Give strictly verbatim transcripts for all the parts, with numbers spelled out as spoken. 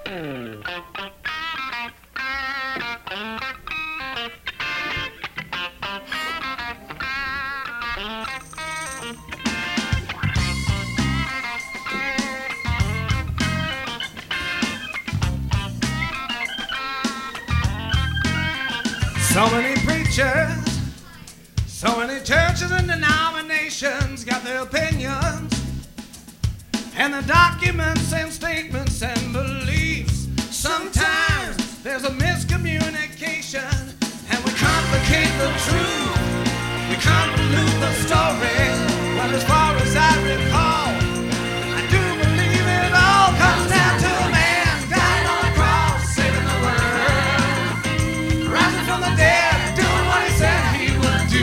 So many preachers, so many churches and denominations got their opinions and the documents and statements and beliefs. Sometimes there's a miscommunication and we complicate the truth. We convolute the story. Well, as far as I recall, I do believe it all comes down to a man dying on a cross, saving the world, rising from the dead, doing what he said he would do,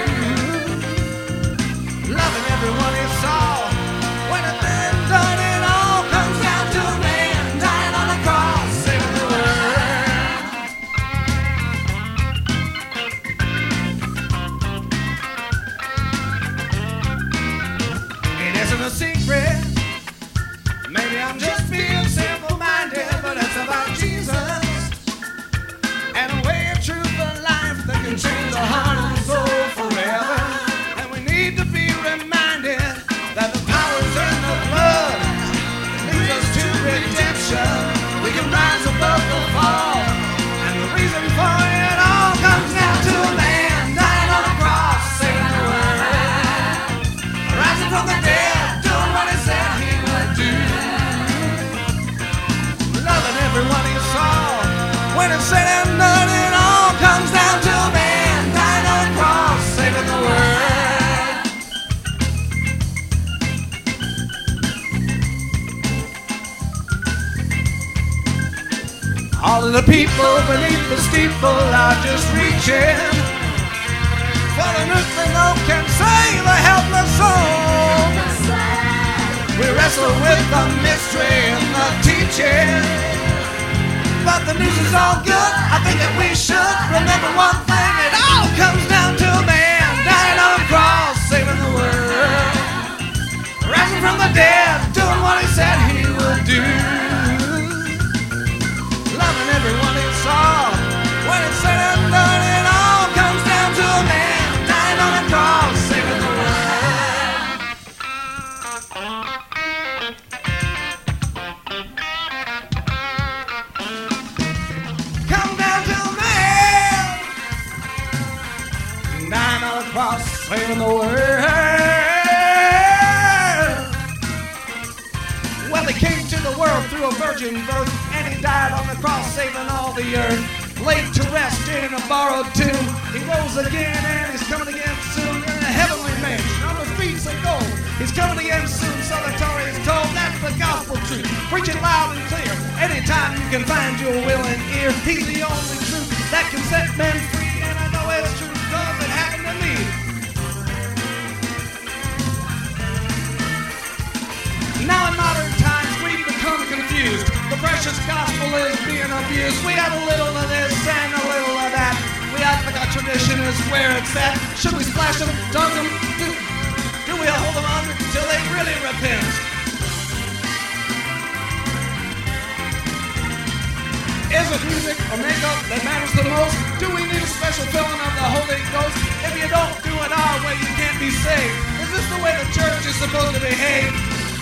loving everyone he saw. When it's been done, it all comes down to a man dying on a cross, saving the world. It isn't a secret. Maybe I'm just being simple-minded, but it's about Jesus and a way of truth and life that can change the heart and soul forever. And we need to be reminded that the power's in the blood that leads us to redemption. We can rise above the fall, and the reason for it all comes down to a man dying on a cross, saving the world, rising from the dead, doing what he said he would do, loving everyone he saw. When it's said and done, it all comes down to a man dying on a cross, saving the world. All of the people beneath the steeple are just reaching for the nothing no can save a helpless soul. We wrestle with the mystery and the teaching, but the news is all good. I think that we should remember one thing. It all comes down to a man dying on a cross, saving the world, rising from the dead, doing what he said he would do, loving everyone he saw. When it's said and done, it all comes down to a man dying on a cross, saving the world. Come down to a man dying on a cross, saving the world. Well, he came to the world through a virgin birth, and he died on the cross, saving all the earth. Laid to rest in a borrowed tomb, he rose again, and he's coming again soon in a heavenly mansion on the streets of gold. He's coming again soon, so the Torah is told. That's the gospel truth, preaching loud and clear. Anytime you can find your willing ear, he's the only truth that can set men free, and I know it's true because it happened to me. Now in modern times we've become confused. The precious gospel is being abused. We have a little of this and a little of that. We act like our tradition is where it's at. Should we splash them, dunk them? Do, do we hold them under till they really repent? Is it music or makeup that matters the most? Do we need a special filling of the Holy Ghost? If you don't do it our way, you can't be saved. Is this the way the church is supposed to behave?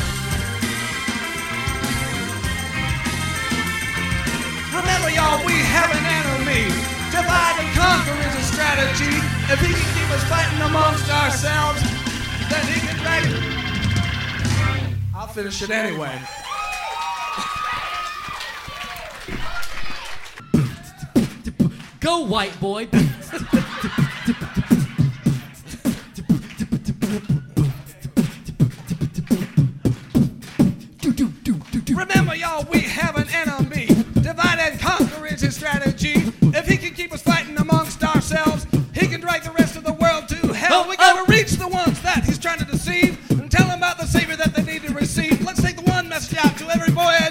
Remember, y'all, we have an enemy. Divide and conquer is a strategy. If he can keep us fighting amongst ourselves, then he can drag it. I'll finish it anyway. Go, white boy. Remember, y'all, we have an enemy. Divide and conquer is his strategy. If he can keep us fighting amongst ourselves, he can drag the rest of the world to hell. We gotta reach the ones that he's trying to deceive and tell them about the Savior that they need to receive. Let's take the one message out to every boy